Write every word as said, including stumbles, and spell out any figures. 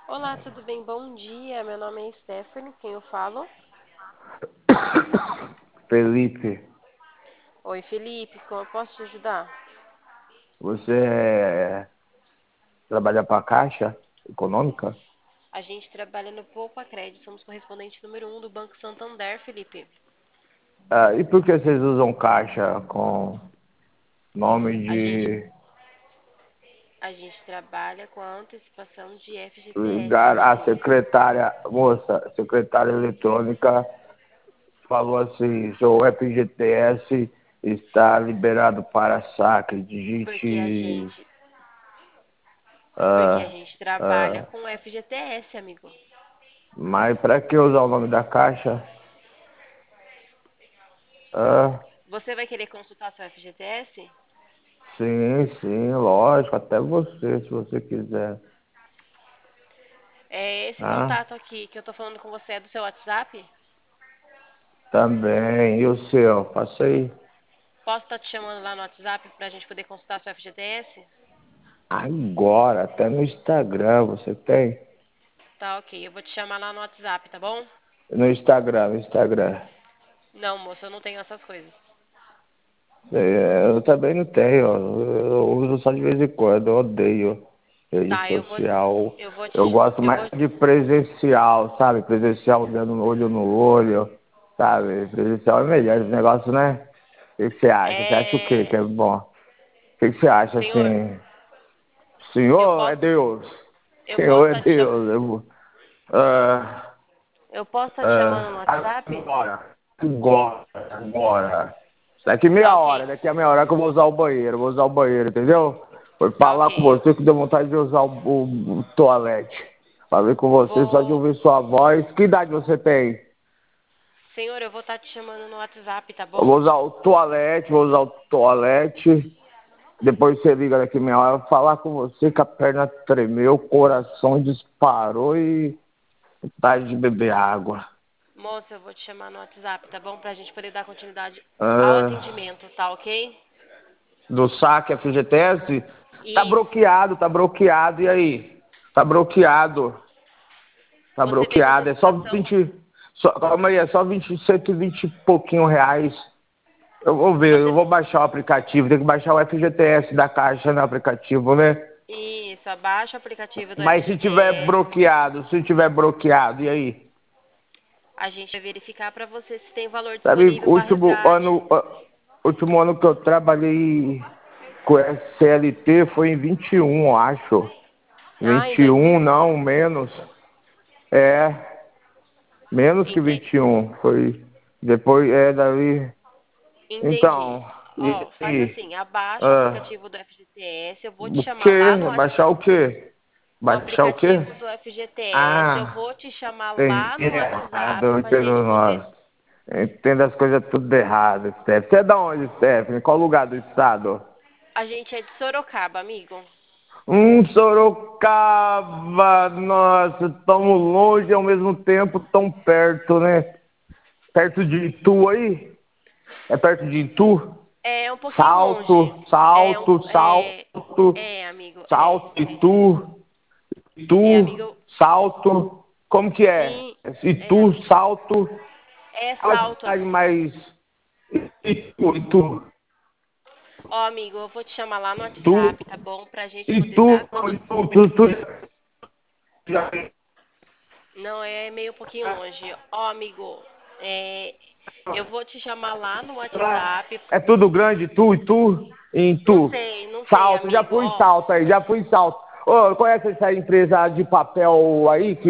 Olá, tudo bem? Bom dia. Meu nome é Stephanie, quem eu falo? Felipe, Oi, Felipe, como eu posso te ajudar? você é- trabalha para a Caixa Econômica? A gente trabalha no Poupa Crédito, somos correspondente número um do Banco Santander, Felipe. Ah, e por que vocês usam Caixa com nome A gente, de a gente trabalha com a antecipação de F G T S, ligar a amigo. secretária, moça, a secretária eletrônica falou assim, seu F G T S está liberado para saque, Porque a digite, gente, porque a ah, gente trabalha ah, com F G T S, amigo. mas para que usar o nome da Caixa? Ah, Você vai querer consultar seu F G T S? sim, sim, lógico, até você, se você quiser. É, esse Ah, contato aqui que eu tô falando com você é do seu WhatsApp? também. E o seu? Passa aí. Posso estar te chamando lá no WhatsApp pra gente poder consultar seu F G T S? Agora, até no Instagram você tem? Tá, ok. Eu vou te chamar lá no WhatsApp, tá bom? No Instagram, no Instagram. Não, moça, eu não tenho essas coisas. É, eu também não tenho. Eu uso só de vez em quando. Eu odeio rede Tá, eu vou, social. eu vou Eu te, gosto eu mais vou. de presencial, sabe? Presencial olhando olho no olho, sabe? Presencial é melhor esse negócio, né? O que que você acha? Você acha o quê que É, é bom? O que que você acha senhor, assim? eu Senhor é posso, Deus. eu posso Senhor é estar te chamando, Deus. Eu, vou- ah, eu posso estar te chamando no Ah, WhatsApp? agora, agora, agora. Daqui Tá, meia hora, ok. daqui a meia hora que eu vou usar o banheiro, vou usar o banheiro, entendeu? Foi Tá, falar com ok. Eu você que deu vontade de usar o, o, o toalete. Falei com você só de vou, ouvir sua voz. Que idade você tem? senhor, eu vou estar te chamando no WhatsApp, tá Eu bom? vou usar o toalete, vou usar o toalete. Depois você liga daqui meia hora, eu vou falar com você que a perna tremeu, o coração disparou e vontade de beber água. Moça, eu vou te chamar no WhatsApp, tá bom? Pra gente poder dar continuidade ao Ah, atendimento, tá, ok? do saque F G T S, tá Isso. bloqueado, tá bloqueado, e aí? Tá bloqueado, tá Você fez bloqueado, é só antecipação? vinte, só, calma aí, é só vinte, cento e vinte e pouquinho reais. Eu vou ver, eu Você vou baixar o aplicativo, tem que baixar o F G T S da Caixa no aplicativo, né? Isso, abaixa o aplicativo do Mas se tiver F G T S. bloqueado, se tiver bloqueado, e aí? A gente vai verificar para você se tem valor Sabe, disponível para último resgate. ano, ah, último ano que eu trabalhei com C L T foi em vinte e um, eu acho. Ah, em vinte e um, dois mil. não, menos. É, menos que Ente- vinte e um. Foi. Depois, é, daí. Entendi. Então, e, Ó, faz e assim, abaixa o ah, aplicativo do F G T S, eu vou te o chamar lá no quê? Whats- Baixar o quê? o Baixar o quê? aplicativo do F G T S, eu Ah, vou te chamar lá entendi no errado, WhatsApp eu pra gente entendo poder. nós. Entendo as coisas tudo errado, Stephanie. Você é da onde, Stephanie? Qual lugar do estado? A gente é de Sorocaba, amigo. Um Sorocaba, nossa, tão longe e ao mesmo tempo tão perto, né? Perto de Itu aí? É perto de Itu? É um pouquinho longe. Salto, É, um, salto, é, salto, é, amigo, é, salto, Itu, é, Itu, amigo. salto. Como que é? Sim, é, Itu, amigo. salto. É Qual é a salto, cidade amigo. mais. Itu, Itu, Ó, amigo, eu vou te chamar lá no Itu, WhatsApp, tá bom? Pra gente poder Itu, dar. Itu, Itu, Itu, já- Não, é meio pouquinho longe. Ó, amigo, é, eu vou te chamar lá no WhatsApp. É tudo grande, Itu, Itu, em Não Itu. sei, não sei, Salto, já amigo. fui em Ó, salto aí, já fui em salto. Ô, conhece essa empresa de papel aí que